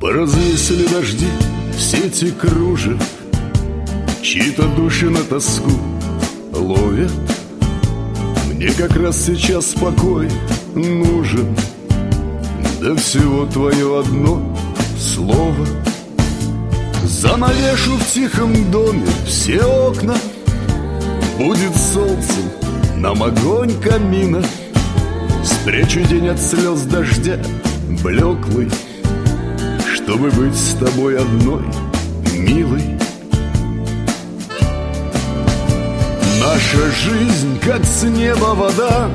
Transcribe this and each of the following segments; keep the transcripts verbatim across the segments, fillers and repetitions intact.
Поразвесили дожди в сети кружев, чьи-то души на тоску ловят. Мне как раз сейчас покой нужен, да всего твое одно слово. Занавешу в тихом доме все окна, будет солнцем нам огонь камина. Спрячу день от слез дождя блеклый, чтобы быть с тобой одной, милой. Наша жизнь, как с неба вода,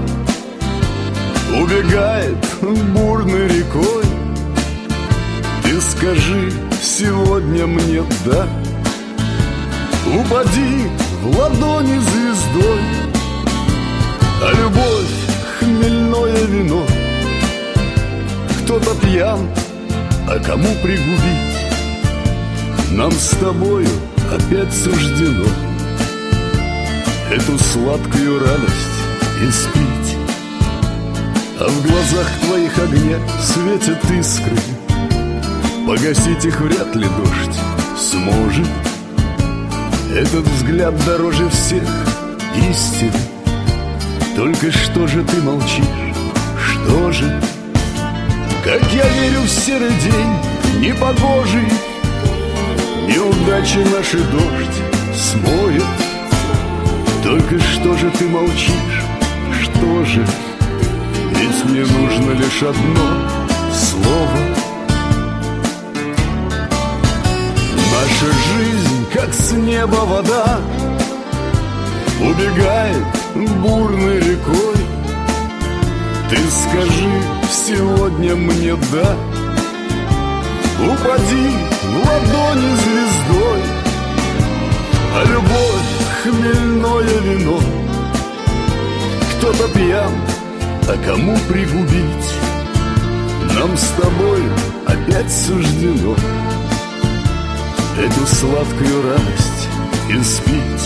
убегает бурной рекой. Ты скажи сегодня мне «да», упади в ладони звездой. А любовь — хмельное вино. Кто-то пьян, а кому пригубить? Нам с тобою опять суждено эту сладкую радость испить. А в глазах твоих огня светят искры, погасить их вряд ли дождь сможет. Этот взгляд дороже всех истин. Только что же ты молчишь? Что же? Как я верю в серый день непогожий, неудачи наши дождь смоет. Только что же ты молчишь? Что же? Ведь мне нужно лишь одно слово. Наша жизнь, как с неба вода, убегает бурной рекой. Ты скажи сегодня мне «да», упади в ладони звездой. А любовь — хмельное вино. Кто-то пьян, а кому пригубить? Нам с тобой опять суждено эту сладкую радость испить.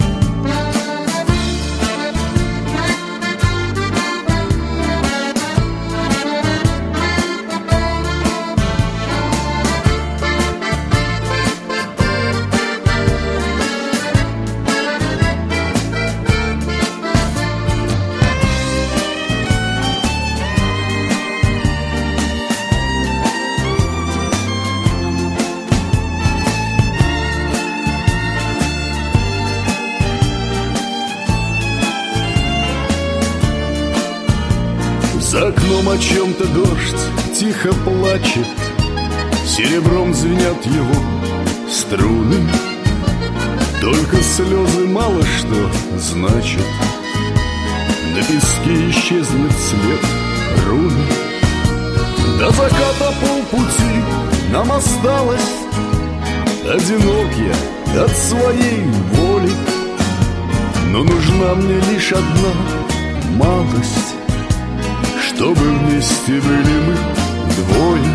За окном о чем-то дождь тихо плачет, серебром звенят его струны. Только слезы мало что значат, на песке исчезнет след руны. До заката полпути нам осталось, одинок я от своей воли. Но нужна мне лишь одна малость, чтобы вместе были мы двое.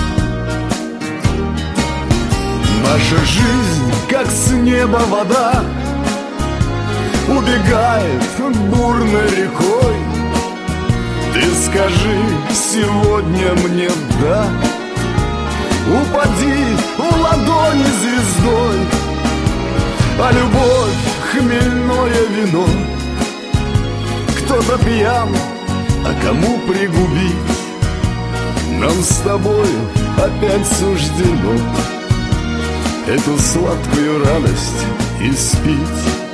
Наша жизнь, как с неба вода, убегает бурной рекой. Ты скажи сегодня мне «да», упади в ладони звездой. А любовь — хмельное вино. Кто-то пьян, а кому пригубить? Нам с тобою опять суждено эту сладкую радость испить.